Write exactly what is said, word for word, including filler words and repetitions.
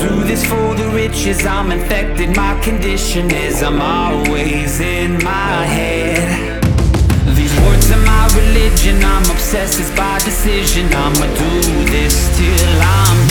Do this for the riches, I'm infected. My condition is I'm always in my head. These words are my religion, I'm obsessed, it's by decision. I'ma do this till I'm